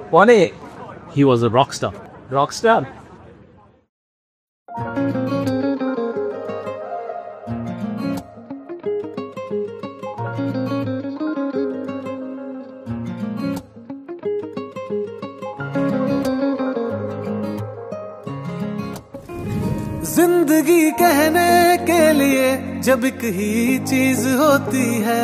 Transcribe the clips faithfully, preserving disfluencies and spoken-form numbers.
कौन है ये? He was a rock star. Rockstar? जिंदगी कहने के लिए जब एक ही चीज होती है,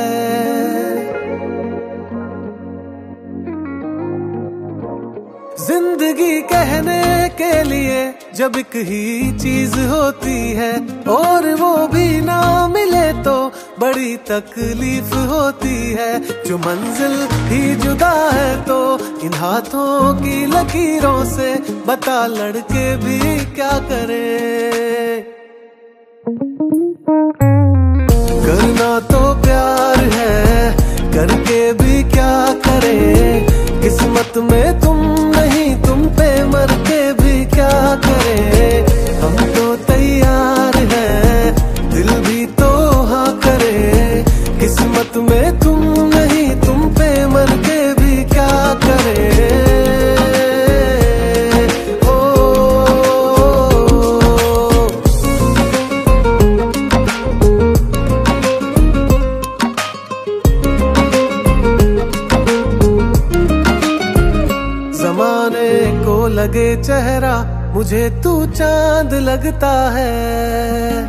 जिंदगी कहने के लिए जब एक ही चीज होती है, और वो भी ना मिले तो बड़ी तकलीफ होती है। जो मंजिल ही जुदा है तो इन हाथों की लकीरों से बता लड़के भी क्या करें। करना तो प्यार है, करके भी क्या करें। किस्मत में तुम नहीं, तुम पे मर के भी क्या करें। हम तो तैयार हैं, दिल भी तो हाँ करे। किस्मत में तुम नहीं, तुम पे मर के भी क्या करें। जमाने को लगे चेहरा, मुझे तू चांद लगता है।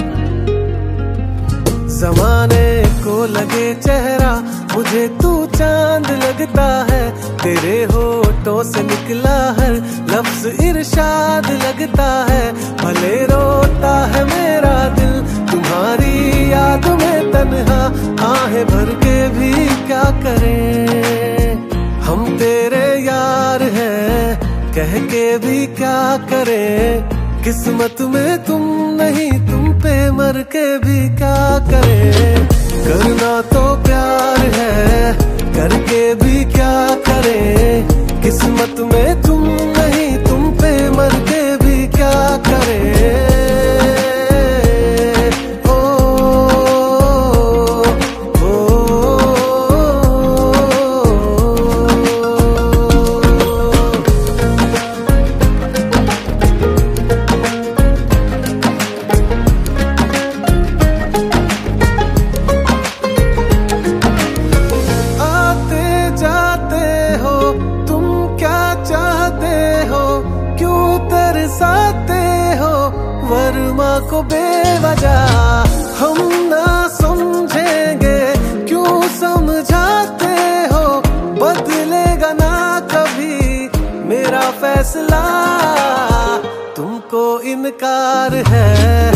जमाने को लगे चेहरा, मुझे तू चांद लगता है। तेरे होठों से निकला हर लफ्ज इरशाद लगता है। भले रोता है मेरा दिल तुम्हारी याद में तन्हा, आहें भर के भी क्या करें। हम तेरे यार हैं, कह के भी क्या करें। किस्मत में तुम नहीं, तुम पे मर के भी क्या करें। करना तो प्यार है, करके भी क्या करें। किस्मत में तुम नहीं, तुम पे मर के भी क्या करें। वर्मा को बेवजह हम ना समझेंगे, क्यों समझाते हो। बदलेगा ना कभी मेरा फैसला, तुमको इनकार है।